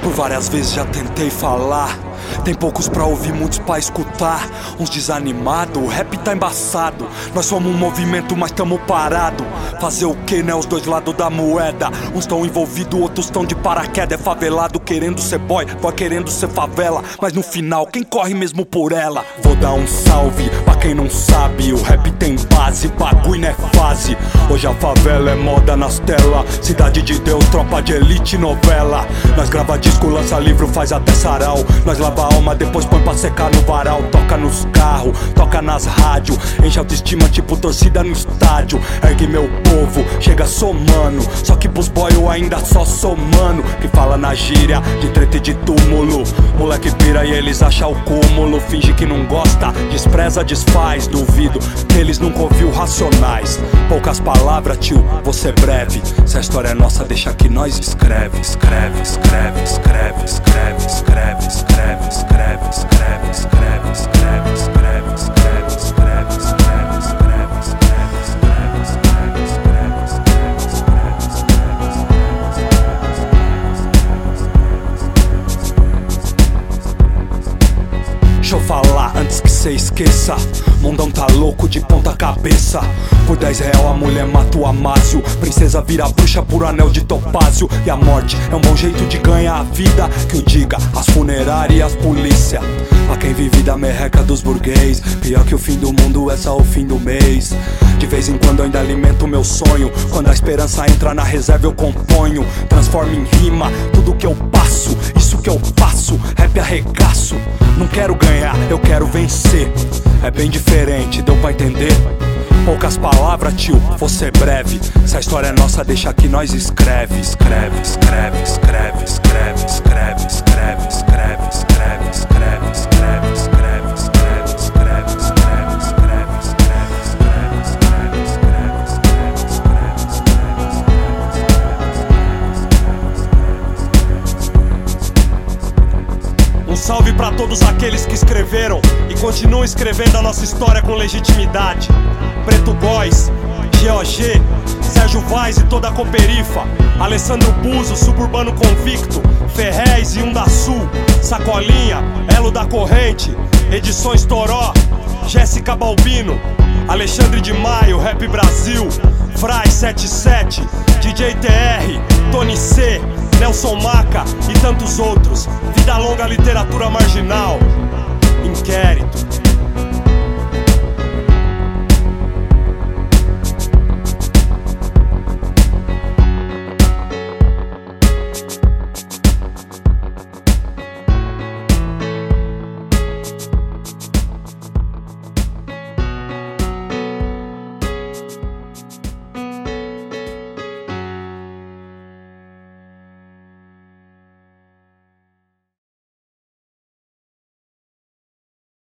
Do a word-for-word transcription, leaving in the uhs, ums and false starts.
Por várias vezes já tentei falar, tem poucos pra ouvir, muitos pra escutar. Uns desanimados, o rap tá embaçado. Nós somos um movimento, mas tamo parado. Fazer o que, né? Os dois lados da moeda. Uns tão envolvidos, outros tão de paraquedas. É favelado querendo ser boy, boy querendo ser favela. Mas no final, quem corre mesmo por ela? Vou dar um salve pra quem não sabe. O rap tem base, bagulho não é fase. Hoje a favela é moda nas telas. Cidade de Deus, tropa de elite, novela. Nós grava disco, lança livro, faz até sarau. Nós lava a alma, depois põe pra secar no varal. Toca nos carros, toca nas rádios. Enche autoestima tipo torcida no estádio. Ergue meu povo, chega somando. Só que pros boy eu ainda só sou mano. Que fala na gíria, de treta e de túmulo. Moleque pira e eles acham o cúmulo. Finge que não gosta, despreza, desfaz. Duvido que eles nunca ouviu Racionais. Poucas palavras, tio, você breve. Se a história é nossa, deixa que nós escreve. Escreve, escreve, escreve, escreve, escreve, escreve. Escreve, escreve, escreve, escreve, escreve, escreve, escreve, escreve, escreve, escreve, escreve, escreve, escreve. Deixa eu falar antes que cê esqueça. Mundão tá louco de ponta cabeça. Por dez real a mulher mata o Amásio. Princesa vira bruxa por anel de topázio. E a morte é um bom jeito de ganhar a vida. Que o diga as funerárias e as polícia. Pra quem vive da merreca dos burguês. Pior que o fim do mundo é só o fim do mês. De vez em quando eu ainda alimento meu sonho. Quando a esperança entra na reserva eu componho. Transformo em rima tudo que eu passo. Isso que eu faço, rap arregaço. Não quero ganhar, eu quero vencer. É bem diferente, deu pra entender? Poucas palavras, tio, você breve. Se a história é nossa, deixa que nós escreve. Escreve, escreve, escreve, escreve, escreve, escreve, escreve, escreve, escreve, escreve, escreve, escreve, escreve, escreve, escreve, escreve, escreve, escreve. Um salve pra todos aqueles que escreveram e continuam escrevendo a nossa história com legitimidade. Preto Boys, G O G, Sérgio Vaz e toda a Coperifa, Alessandro Buzo, Suburbano Convicto, Ferrez e um da Sul, Sacolinha, Elo da Corrente, Edições Toró, Jéssica Balbino, Alexandre de Maio, Rap Brasil, Fry setenta e sete, D J T R, Tony C, Nelson Maca e tantos outros. Vida longa, literatura marginal. Inquérito.